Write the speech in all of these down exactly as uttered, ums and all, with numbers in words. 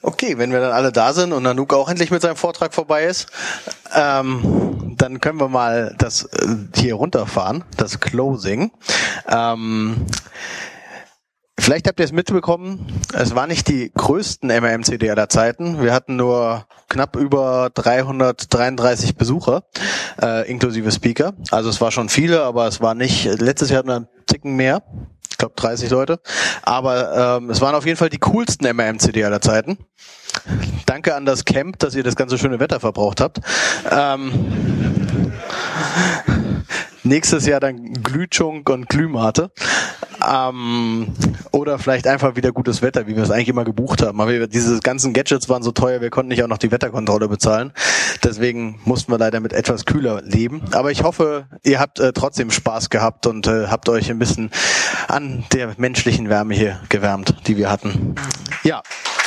Okay, wenn wir dann alle da sind und Nanook auch endlich mit seinem Vortrag vorbei ist, ähm, dann können wir mal das äh, hier runterfahren, das Closing. Ähm, vielleicht habt ihr es mitbekommen, es war nicht die größten M R M C D aller Zeiten. Wir hatten nur knapp über dreihundertdreiunddreißig Besucher, äh, inklusive Speaker. Also es war schon viele, aber es war nicht, letztes Jahr hatten wir einen Ticken mehr. Ich glaube dreißig Leute. Aber ähm, es waren auf jeden Fall die coolsten M R M C D aller Zeiten. Danke an das Camp, dass ihr das ganze schöne Wetter verbraucht habt. Ähm, nächstes Jahr dann Glühchunk und Glühmate. Ähm, oder vielleicht einfach wieder gutes Wetter, wie wir es eigentlich immer gebucht haben. Aber wir, diese ganzen Gadgets waren so teuer, wir konnten nicht auch noch die Wetterkontrolle bezahlen. Deswegen mussten wir leider mit etwas kühler leben. Aber ich hoffe, ihr habt äh, trotzdem Spaß gehabt und äh, habt euch ein bisschen an der menschlichen Wärme hier gewärmt, die wir hatten. Ja.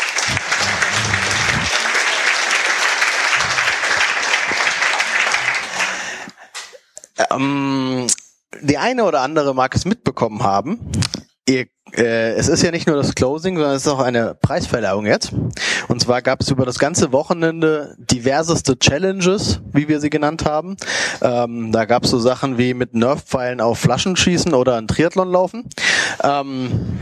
Ähm, die eine oder andere mag es mitbekommen haben. Ihr, äh, es ist ja nicht nur das Closing, sondern es ist auch eine Preisverleihung jetzt. Und zwar gab es über das ganze Wochenende diverseste Challenges, wie wir sie genannt haben. Ähm, da gab es so Sachen wie mit Nerf-Pfeilen auf Flaschen schießen oder einen Triathlon laufen. Ähm,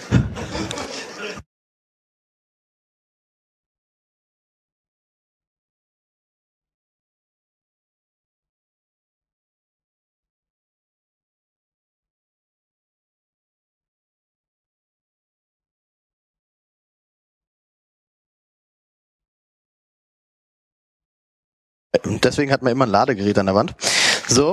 Deswegen hat man immer ein Ladegerät an der Wand. So,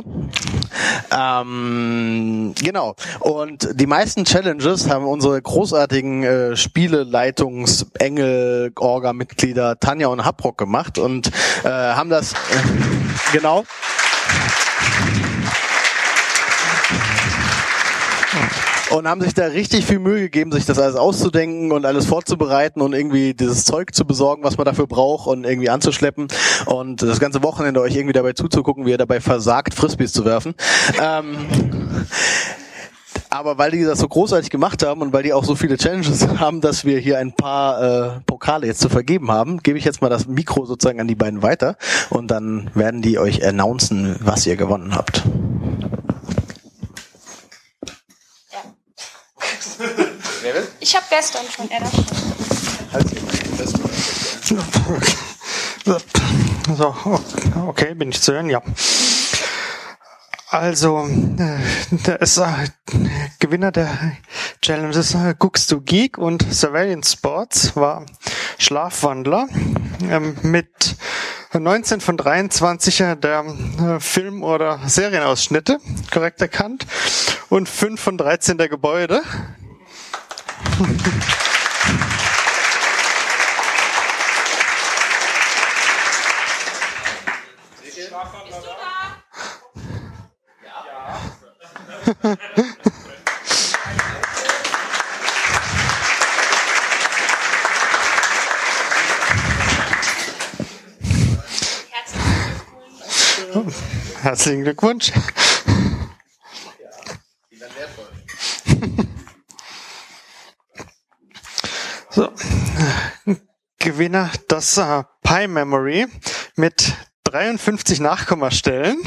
ähm, genau. Und die meisten Challenges haben unsere großartigen äh, Spieleleitungs-Engel-Orga-Mitglieder Tanja und Haprock gemacht und äh, haben das äh, genau. Und haben sich da richtig viel Mühe gegeben, sich das alles auszudenken und alles vorzubereiten und irgendwie dieses Zeug zu besorgen, was man dafür braucht und irgendwie anzuschleppen und das ganze Wochenende euch irgendwie dabei zuzugucken, wie ihr dabei versagt, Frisbees zu werfen. Ähm, aber weil die das so großartig gemacht haben und weil die auch so viele Challenges haben, dass wir hier ein paar äh, Pokale jetzt zu vergeben haben, gebe ich jetzt mal das Mikro sozusagen an die beiden weiter und dann werden die euch announcen, was ihr gewonnen habt. Ich habe gestern schon, er So, okay, bin ich zu hören? Ja. Also, der ist äh, Gewinner der Challenges äh, Guckst du Geek und Surveillance Sports war Schlafwandler ähm, mit neunzehn von dreiundzwanzig der äh, Film- oder Serienausschnitte korrekt erkannt und fünf von dreizehn der Gebäude. Herzlichen Glückwunsch. So, Gewinner das äh, Pi Memory mit dreiundfünfzig Nachkommastellen.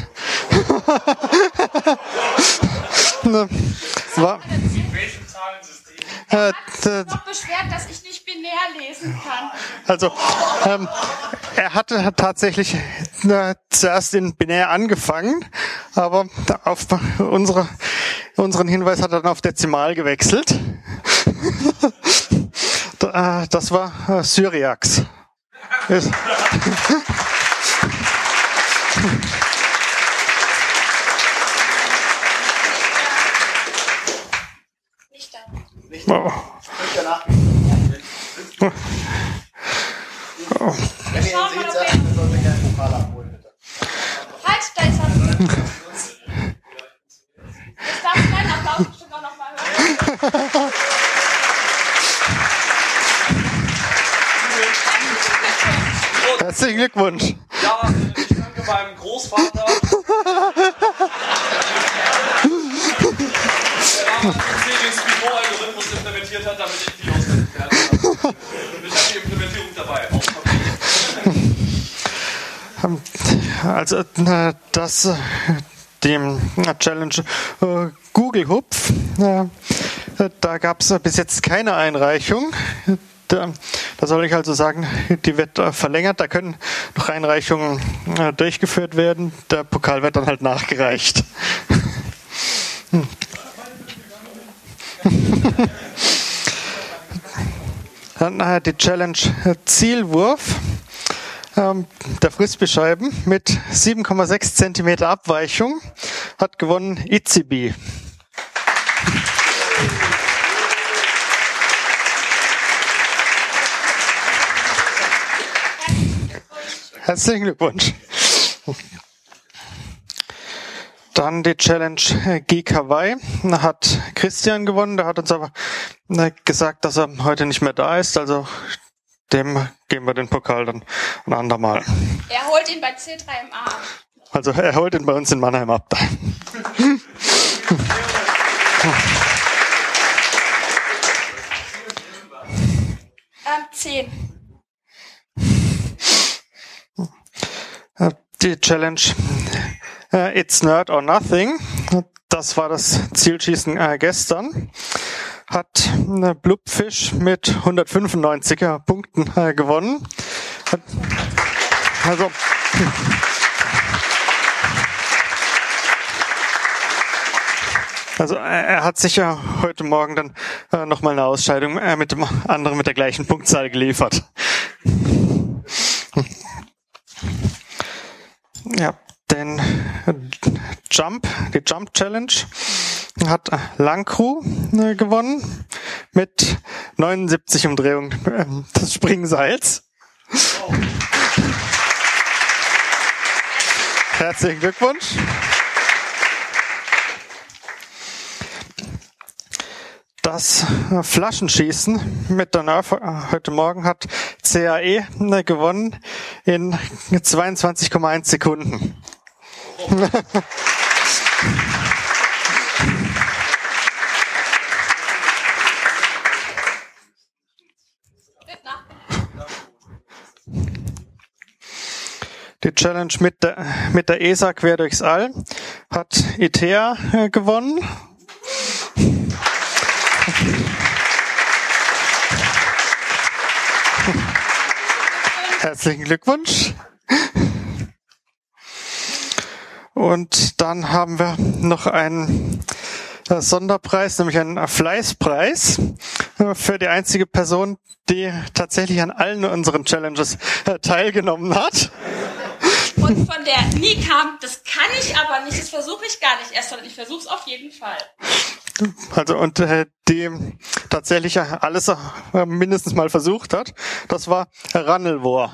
War, Er hat sich noch beschwert, dass ich nicht binär lesen kann. Also, ähm, er hatte hat tatsächlich äh, zuerst in binär angefangen, aber auf unsere, unseren Hinweis hat er dann auf Dezimal gewechselt. Das war äh, Syriax. Ist Nicht da. oh. Oh. Wenn ihr ihn seht, sagt, ihr solltet gerne einen Pokal abholen, bitte. Halt, da ist er. Jetzt darfst du deinen Applaus bestimmt auch noch mal hören. Herzlichen Glückwunsch. Ja, ich danke meinem Großvater, der damals den Speedball-Algorithmus implementiert hat, damit ich die aus der Ferne habe. Ich habe die Implementierung dabei. Auf Papier. Also äh, das äh, dem äh, Challenge äh, Google Hupf, äh, da gab es äh, bis jetzt keine Einreichung. Da, da soll ich also sagen, die wird äh, verlängert, da können noch Einreichungen äh, durchgeführt werden. Der Pokal wird dann halt nachgereicht. hm. Dann äh, die Challenge äh, Zielwurf ähm, der Frisbee-Scheiben mit sieben Komma sechs Zentimeter Abweichung hat gewonnen Itzibi. Herzlichen Glückwunsch. Dann die Challenge Geek Hawaii. Da hat Christian gewonnen. Der hat uns aber gesagt, dass er heute nicht mehr da ist. Also dem geben wir den Pokal dann ein andermal. Er holt ihn bei C drei M A ab. Also er holt ihn bei uns in Mannheim ab. Ähm, zehn. Die Challenge äh, It's Nerd or Nothing, das war das Zielschießen äh, gestern, hat äh, Blubfisch mit hundertfünfundneunziger Punkten äh, gewonnen. Hat, also Also äh, er hat sicher heute Morgen dann äh, nochmal eine Ausscheidung äh, mit dem anderen mit der gleichen Punktzahl geliefert. Ja, den Jump, die Jump Challenge hat Langcrew äh, gewonnen mit neunundsiebzig Umdrehungen äh, des Springseils. Oh. Herzlichen Glückwunsch. Das Flaschenschießen mit der Nerf heute Morgen hat C A E gewonnen in zweiundzwanzig Komma eins Sekunden. Oh. Die Challenge mit der, mit der E S A quer durchs All hat I T E A gewonnen. Herzlichen Glückwunsch. Und dann haben wir noch einen Sonderpreis, nämlich einen Fleißpreis für die einzige Person, die tatsächlich an allen unseren Challenges teilgenommen hat. Und von der nie kam, das kann ich aber nicht, das versuche ich gar nicht erst, sondern ich versuche es auf jeden Fall. Also und äh, die tatsächlich alles äh, mindestens mal versucht hat, das war Rannelwor.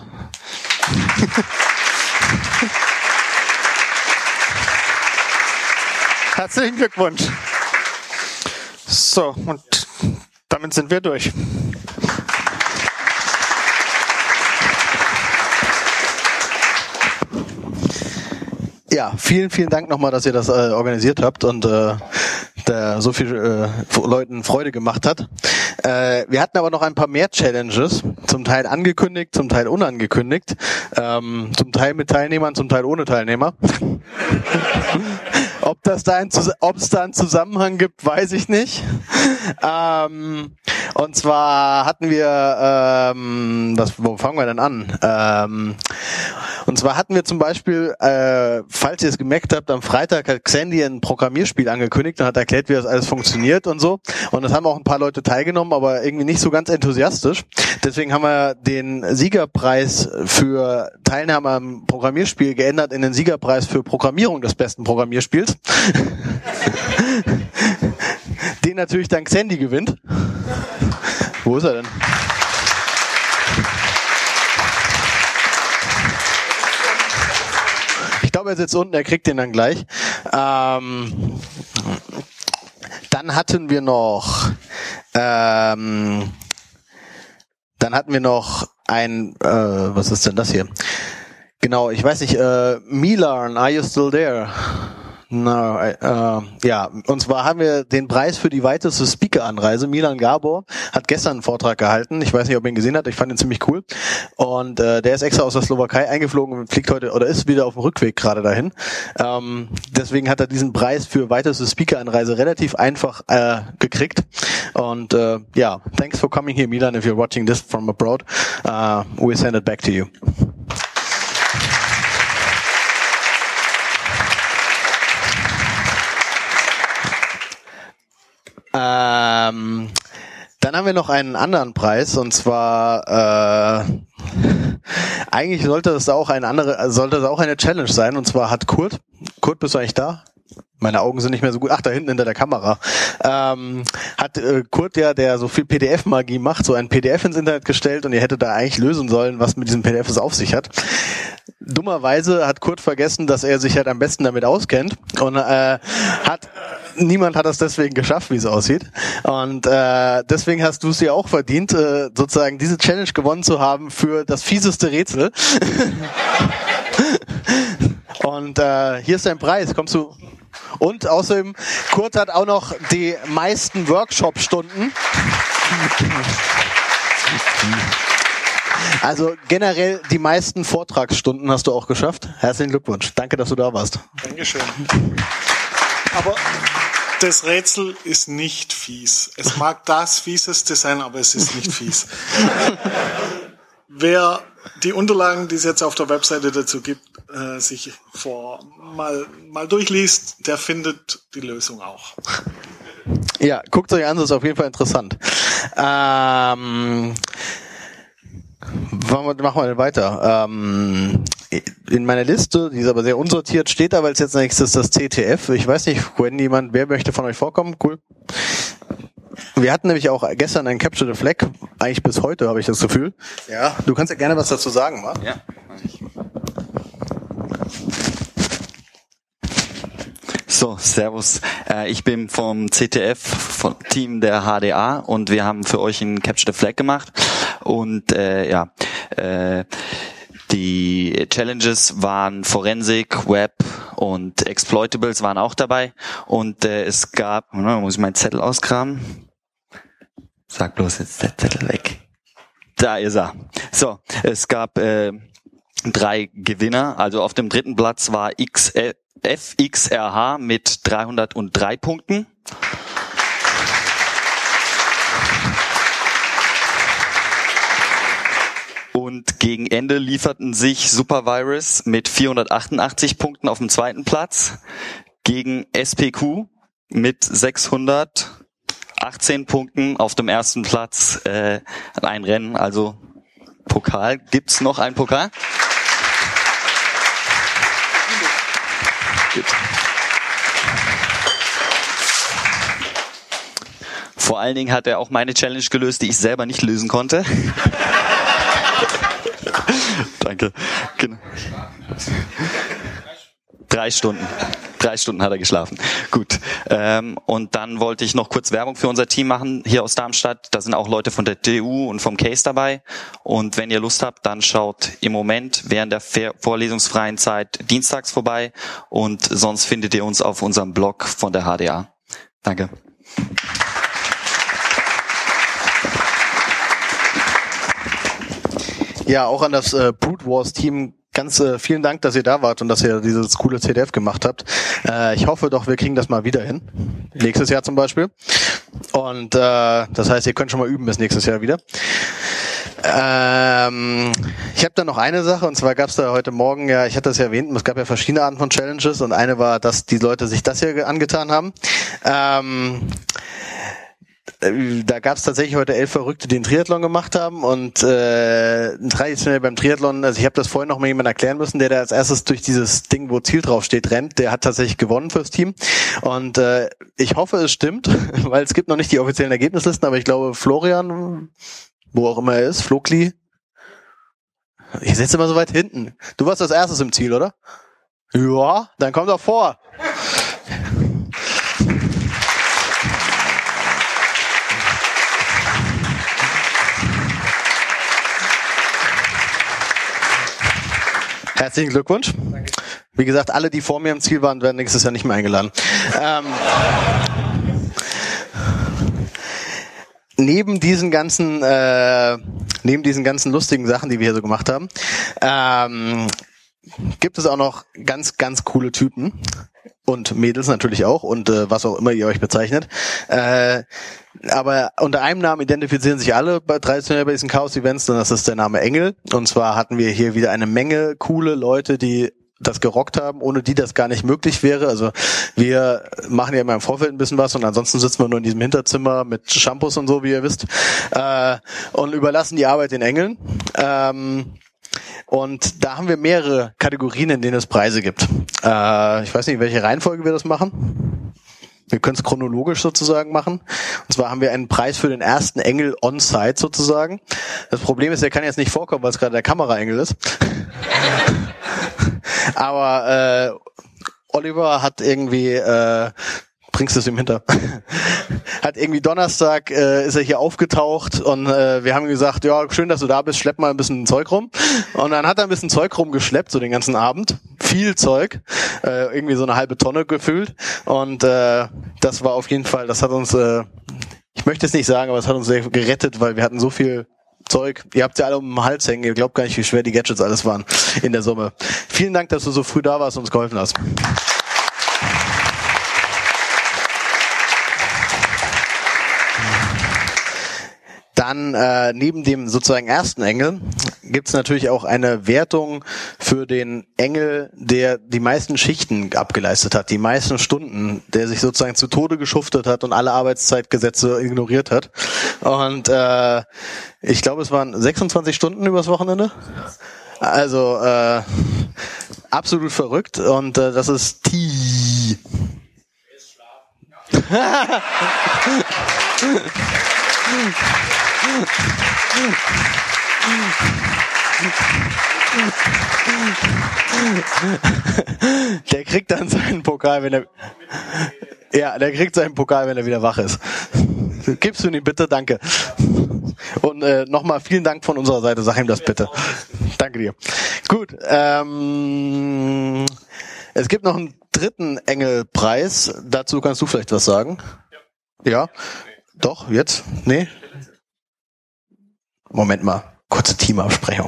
Herzlichen Glückwunsch. So, und damit sind wir durch. Ja, vielen, vielen Dank nochmal, dass ihr das äh, organisiert habt und äh, da so viel äh, Leuten Freude gemacht hat. Äh, wir hatten aber noch ein paar mehr Challenges, zum Teil angekündigt, zum Teil unangekündigt, ähm, zum Teil mit Teilnehmern, zum Teil ohne Teilnehmer. Ob das da ein, ob es da einen Zusammenhang gibt, weiß ich nicht. Ähm, und zwar hatten wir, ähm, was, wo fangen wir denn an? Ähm, und zwar hatten wir zum Beispiel, äh, falls ihr es gemerkt habt, am Freitag hat Xandy ein Programmierspiel angekündigt und hat erklärt, wie das alles funktioniert und so. Und das haben auch ein paar Leute teilgenommen, aber irgendwie nicht so ganz enthusiastisch. Deswegen haben wir den Siegerpreis für Teilnahme am Programmierspiel geändert in den Siegerpreis für Programmierung des besten Programmierspiels. Den natürlich dann Xandy gewinnt. Wo ist er denn? Ich glaube, er sitzt unten, er kriegt den dann gleich. Ähm, dann hatten wir noch ähm, dann hatten wir noch ein äh, was ist denn das hier? Genau, ich weiß nicht, äh, Milan, are you still there? Na, äh, ja, und zwar haben wir den Preis für die weiteste Speaker-Anreise. Milan Gabor hat gestern einen Vortrag gehalten. Ich weiß nicht, ob ihr ihn gesehen habt. Ich fand ihn ziemlich cool. Und äh, der ist extra aus der Slowakei eingeflogen und fliegt heute oder ist wieder auf dem Rückweg gerade dahin. Ähm, deswegen hat er diesen Preis für weiteste Speaker-Anreise relativ einfach äh, gekriegt. Und äh, ja, thanks for coming here, Milan. If you're watching this from abroad, uh, we send it back to you. Ähm, dann haben wir noch einen anderen Preis und zwar äh, eigentlich sollte es auch eine andere, sollte es auch eine Challenge sein und zwar hat Kurt, Kurt, bist du eigentlich da? Meine Augen sind nicht mehr so gut. Ach, da hinten hinter der Kamera. Ähm, hat äh, Kurt, ja, der so viel P D F-Magie macht, so ein P D F ins Internet gestellt und ihr hättet da eigentlich lösen sollen, was mit diesem P D F es auf sich hat. Dummerweise hat Kurt vergessen, dass er sich halt am besten damit auskennt und äh, hat niemand hat das deswegen geschafft, wie es aussieht. Und äh, deswegen hast du es dir auch verdient, äh, sozusagen diese Challenge gewonnen zu haben für das fieseste Rätsel. Und äh, hier ist dein Preis. Kommst du? Und außerdem, Kurt hat auch noch die meisten Workshop-Stunden. Also generell die meisten Vortragsstunden hast du auch geschafft. Herzlichen Glückwunsch. Danke, dass du da warst. Dankeschön. Aber das Rätsel ist nicht fies. Es mag das Fieseste sein, aber es ist nicht fies. Wer die Unterlagen, die es jetzt auf der Webseite dazu gibt, äh, sich vor mal mal durchliest, der findet die Lösung auch. Ja, guckt euch an, das ist auf jeden Fall interessant. Ähm, machen wir denn weiter. Ähm, in meiner Liste, die ist aber sehr unsortiert, steht da, weil es jetzt nächstes das C T F. Ich weiß nicht, wenn jemand, wer möchte von euch vorkommen? Cool. Wir hatten nämlich auch gestern ein Capture the Flag, eigentlich bis heute habe ich das Gefühl. Ja, du kannst ja gerne was dazu sagen, Marc. Ja. So, servus. Äh, ich bin vom C T F, vom Team der H D A und wir haben für euch ein Capture the Flag gemacht und äh, ja, äh, die Challenges waren Forensik, Web und Exploitables waren auch dabei und äh, es gab, muss ich meinen Zettel auskramen? Sag bloß jetzt der Zettel weg. Da ist er. So, es gab äh, drei Gewinner. Also auf dem dritten Platz war F X R H mit dreihundertdrei Punkten. Und gegen Ende lieferten sich Supervirus mit vierhundertachtundachtzig Punkten auf dem zweiten Platz gegen S P Q mit sechshundertachtzehn Punkten auf dem ersten Platz. Äh, ein Rennen, also Pokal. Gibt's noch einen Pokal? Gut. Vor allen Dingen hat er auch meine Challenge gelöst, die ich selber nicht lösen konnte. Danke. Genau. Drei Stunden. Drei Stunden hat er geschlafen. Gut. Ähm, und dann wollte ich noch kurz Werbung für unser Team machen hier aus Darmstadt. Da sind auch Leute von der T U und vom Case dabei. Und wenn ihr Lust habt, dann schaut im Moment während der vorlesungsfreien Zeit dienstags vorbei. Und sonst findet ihr uns auf unserem Blog von der H D A. Danke. Ja, auch an das äh, Brute Wars Team ganz äh, vielen Dank, dass ihr da wart und dass ihr dieses coole C D F gemacht habt. Äh, ich hoffe doch, wir kriegen das mal wieder hin. Nächstes Jahr zum Beispiel. Und äh, das heißt, ihr könnt schon mal üben bis nächstes Jahr wieder. Ähm, ich habe da noch eine Sache, und zwar gab es da heute Morgen, ja, ich hatte das ja erwähnt, es gab ja verschiedene Arten von Challenges und eine war, dass die Leute sich das hier angetan haben. Ähm, Da gab es tatsächlich heute elf Verrückte, die einen Triathlon gemacht haben und äh, traditionell beim Triathlon, also ich habe das vorhin noch mal jemand erklären müssen, der da als erstes durch dieses Ding, wo Ziel drauf steht, rennt, der hat tatsächlich gewonnen fürs Team und äh, ich hoffe, es stimmt, weil es gibt noch nicht die offiziellen Ergebnislisten, aber ich glaube Florian, wo auch immer er ist, Flokli, ich sitze immer so weit hinten. Du warst als erstes im Ziel, oder? Ja, dann komm doch vor. Herzlichen Glückwunsch. Wie gesagt, alle, die vor mir im Ziel waren, werden nächstes Jahr nicht mehr eingeladen. Ähm, neben diesen ganzen, äh, neben diesen ganzen lustigen Sachen, die wir hier so gemacht haben, ähm, gibt es auch noch ganz, ganz coole Typen. Und Mädels natürlich auch und äh, was auch immer ihr euch bezeichnet. Äh, aber unter einem Namen identifizieren sich alle bei traditionell bei diesen Chaos-Events, und das ist der Name Engel. Und zwar hatten wir hier wieder eine Menge coole Leute, die das gerockt haben, ohne die das gar nicht möglich wäre. Also wir machen ja immer im Vorfeld ein bisschen was und ansonsten sitzen wir nur in diesem Hinterzimmer mit Shampoos und so, wie ihr wisst, äh, und überlassen die Arbeit den Engeln. Ähm, Und da haben wir mehrere Kategorien, in denen es Preise gibt. Äh, ich weiß nicht, in welche Reihenfolge wir das machen. Wir können es chronologisch sozusagen machen. Und zwar haben wir einen Preis für den ersten Engel on-site sozusagen. Das Problem ist, der kann jetzt nicht vorkommen, weil es gerade der Kameraengel ist. Aber äh, Oliver hat irgendwie... Äh, bringst du es ihm hinter. Hat irgendwie Donnerstag äh, ist er hier aufgetaucht und äh, wir haben gesagt, ja, schön, dass du da bist, schlepp mal ein bisschen Zeug rum. Und dann hat er ein bisschen Zeug rumgeschleppt, so den ganzen Abend. Viel Zeug, äh, irgendwie so eine halbe Tonne gefüllt. Und äh, das war auf jeden Fall, das hat uns, äh, ich möchte es nicht sagen, aber es hat uns sehr gerettet, weil wir hatten so viel Zeug. Ihr habt ja alle um den Hals hängen, ihr glaubt gar nicht, wie schwer die Gadgets alles waren in der Summe. Vielen Dank, dass du so früh da warst und uns geholfen hast. Dann äh, neben dem sozusagen ersten Engel gibt es natürlich auch eine Wertung für den Engel, der die meisten Schichten abgeleistet hat, die meisten Stunden, der sich sozusagen zu Tode geschuftet hat und alle Arbeitszeitgesetze ignoriert hat. Und äh, ich glaube, es waren sechsundzwanzig Stunden übers Wochenende. Also äh, absolut verrückt. Und äh, das ist T. Der kriegt dann seinen Pokal, wenn er ja, der kriegt seinen Pokal, wenn er wieder wach ist. Gibst du ihn ihm bitte, danke. Und äh, nochmal vielen Dank von unserer Seite, sag ihm das bitte. Danke dir. Gut, ähm, es gibt noch einen dritten Engelpreis. Dazu kannst du vielleicht was sagen. Ja? Ja? Doch, jetzt? Nee? Moment mal, kurze Teamabsprechung.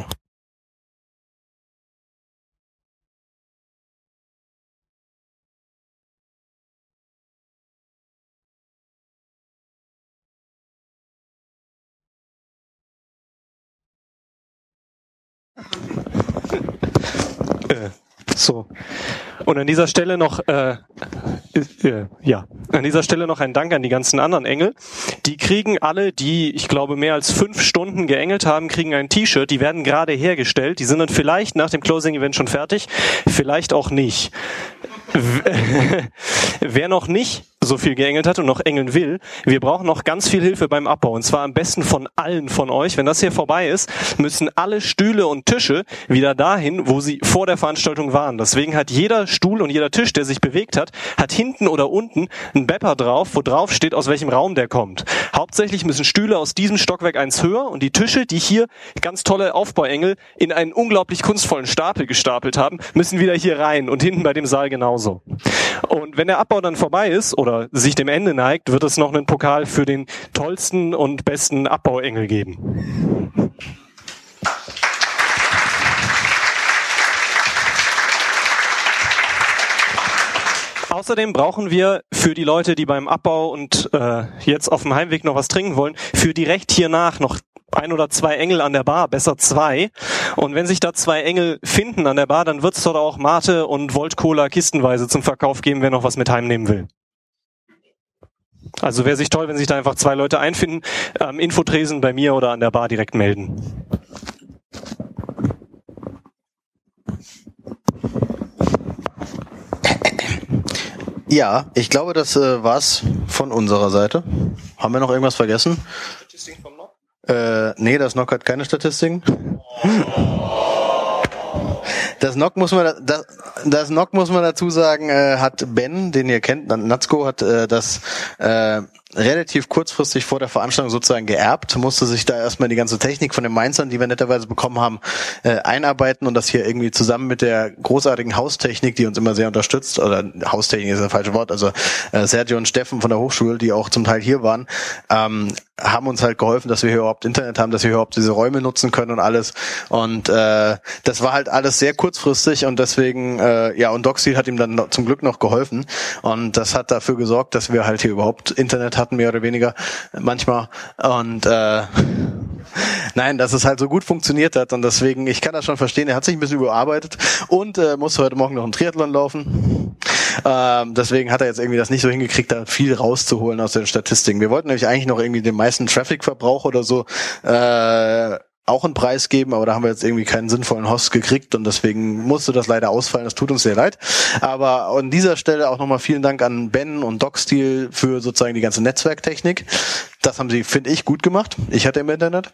Äh, so. Und an dieser Stelle noch, äh, äh, ja, an dieser Stelle noch ein Dank an die ganzen anderen Engel. Die kriegen alle, die, ich glaube, mehr als fünf Stunden geengelt haben, kriegen ein T-Shirt. Die werden gerade hergestellt. Die sind dann vielleicht nach dem Closing-Event schon fertig, vielleicht auch nicht. Wer noch nicht so viel geengelt hat und noch engeln will, wir brauchen noch ganz viel Hilfe beim Abbau. Und zwar am besten von allen von euch. Wenn das hier vorbei ist, müssen alle Stühle und Tische wieder dahin, wo sie vor der Veranstaltung waren. Deswegen hat jeder Stuhl und jeder Tisch, der sich bewegt hat, hat hinten oder unten einen Bepper drauf, wo drauf steht, aus welchem Raum der kommt. Hauptsächlich müssen Stühle aus diesem Stockwerk eins höher und die Tische, die hier ganz tolle Aufbauengel in einen unglaublich kunstvollen Stapel gestapelt haben, müssen wieder hier rein und hinten bei dem Saal genauso. Und wenn der Abbau dann vorbei ist oder sich dem Ende neigt, wird es noch einen Pokal für den tollsten und besten Abbauengel geben. Außerdem brauchen wir für die Leute, die beim Abbau und äh, jetzt auf dem Heimweg noch was trinken wollen, für direkt hiernach noch ein oder zwei Engel an der Bar, besser zwei. Und wenn sich da zwei Engel finden an der Bar, dann wird es dort auch Mate und Volt Cola kistenweise zum Verkauf geben, wer noch was mit heimnehmen will. Also wäre sich toll, wenn sich da einfach zwei Leute einfinden, am Infotresen bei mir oder an der Bar direkt melden. Ja, ich glaube, das äh, war's von unserer Seite. Haben wir noch irgendwas vergessen? Statistiken vom N O C? Äh, nee, das N O C hat keine Statistiken. Das N O C muss man, das, das N O C muss man dazu sagen, äh, hat Ben, den ihr kennt, Natsko hat äh, das äh, relativ kurzfristig vor der Veranstaltung sozusagen geerbt, musste sich da erstmal die ganze Technik von den Mainzern, die wir netterweise bekommen haben, äh, einarbeiten und das hier irgendwie zusammen mit der großartigen Haustechnik, die uns immer sehr unterstützt, oder Haustechnik ist das falsche Wort, also äh, Sergio und Steffen von der Hochschule, die auch zum Teil hier waren, ähm, haben uns halt geholfen, dass wir hier überhaupt Internet haben, dass wir überhaupt diese Räume nutzen können und alles. Und äh, das war halt alles sehr kurzfristig und deswegen, äh, ja, und DocSteel hat ihm dann noch, zum Glück noch geholfen. Und das hat dafür gesorgt, dass wir halt hier überhaupt Internet hatten, mehr oder weniger, manchmal. Und äh, nein, dass es halt so gut funktioniert hat. Und deswegen, ich kann das schon verstehen, er hat sich ein bisschen überarbeitet und äh, musste heute Morgen noch einen Triathlon laufen. Ähm, deswegen hat er jetzt irgendwie das nicht so hingekriegt, da viel rauszuholen aus den Statistiken. Wir wollten nämlich eigentlich noch irgendwie den meisten Traffic-Verbrauch oder so äh, auch einen Preis geben, aber da haben wir jetzt irgendwie keinen sinnvollen Host gekriegt und deswegen musste das leider ausfallen. Das tut uns sehr leid. Aber an dieser Stelle auch nochmal vielen Dank an Ben und DocSteel für sozusagen die ganze Netzwerktechnik. Das haben sie, finde ich, gut gemacht. Ich hatte im Internet.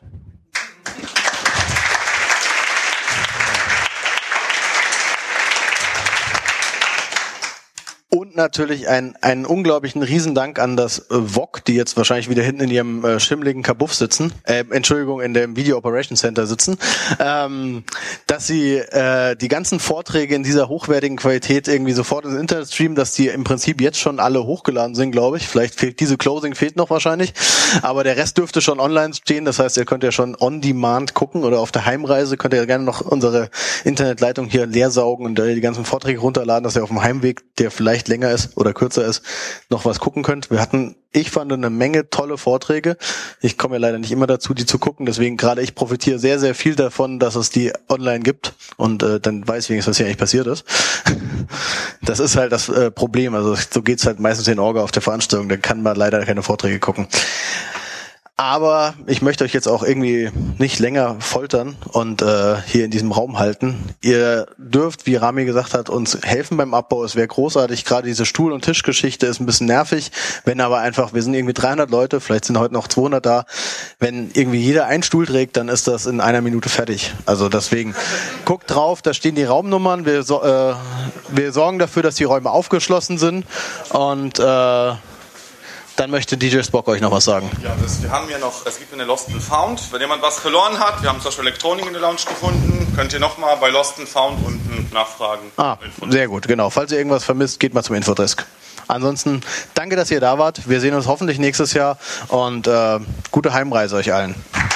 Und natürlich ein, einen unglaublichen Riesendank an das äh, V O C, die jetzt wahrscheinlich wieder hinten in ihrem äh, schimmligen Kabuff sitzen, äh, Entschuldigung, in dem Video Operation Center sitzen, ähm, dass sie äh, die ganzen Vorträge in dieser hochwertigen Qualität irgendwie sofort ins Internet streamen, dass die im Prinzip jetzt schon alle hochgeladen sind, glaube ich. Vielleicht fehlt diese Closing, fehlt noch wahrscheinlich, aber der Rest dürfte schon online stehen. Das heißt, ihr könnt ja schon on demand gucken oder auf der Heimreise könnt ihr gerne noch unsere Internetleitung hier leer saugen und äh, die ganzen Vorträge runterladen, dass ihr auf dem Heimweg, der vielleicht länger ist oder kürzer ist, noch was gucken könnt. Wir hatten, ich fand, eine Menge tolle Vorträge. Ich komme ja leider nicht immer dazu, die zu gucken, deswegen gerade ich profitiere sehr, sehr viel davon, dass es die online gibt und äh, dann weiß ich, was hier eigentlich passiert ist. Das ist halt das äh, Problem, also so geht's halt meistens in Orga auf der Veranstaltung, da kann man leider keine Vorträge gucken. Aber ich möchte euch jetzt auch irgendwie nicht länger foltern und äh, hier in diesem Raum halten. Ihr dürft, wie Rami gesagt hat, uns helfen beim Abbau. Es wäre großartig. Gerade diese Stuhl- und Tischgeschichte ist ein bisschen nervig. Wenn aber einfach, wir sind irgendwie dreihundert Leute, vielleicht sind heute noch zweihundert da. Wenn irgendwie jeder einen Stuhl trägt, dann ist das in einer Minute fertig. Also deswegen, guckt drauf, da stehen die Raumnummern. Wir, so, äh, wir sorgen dafür, dass die Räume aufgeschlossen sind und äh, dann möchte D J Spock euch noch was sagen. Ja, das, wir haben ja noch, es gibt eine Lost and Found. Wenn jemand was verloren hat, wir haben zum Beispiel Elektronik in der Lounge gefunden, könnt ihr nochmal bei Lost and Found unten nachfragen. Ah, sehr gut, genau. Falls ihr irgendwas vermisst, geht mal zum Infodesk. Ansonsten, danke, dass ihr da wart. Wir sehen uns hoffentlich nächstes Jahr und äh, gute Heimreise euch allen.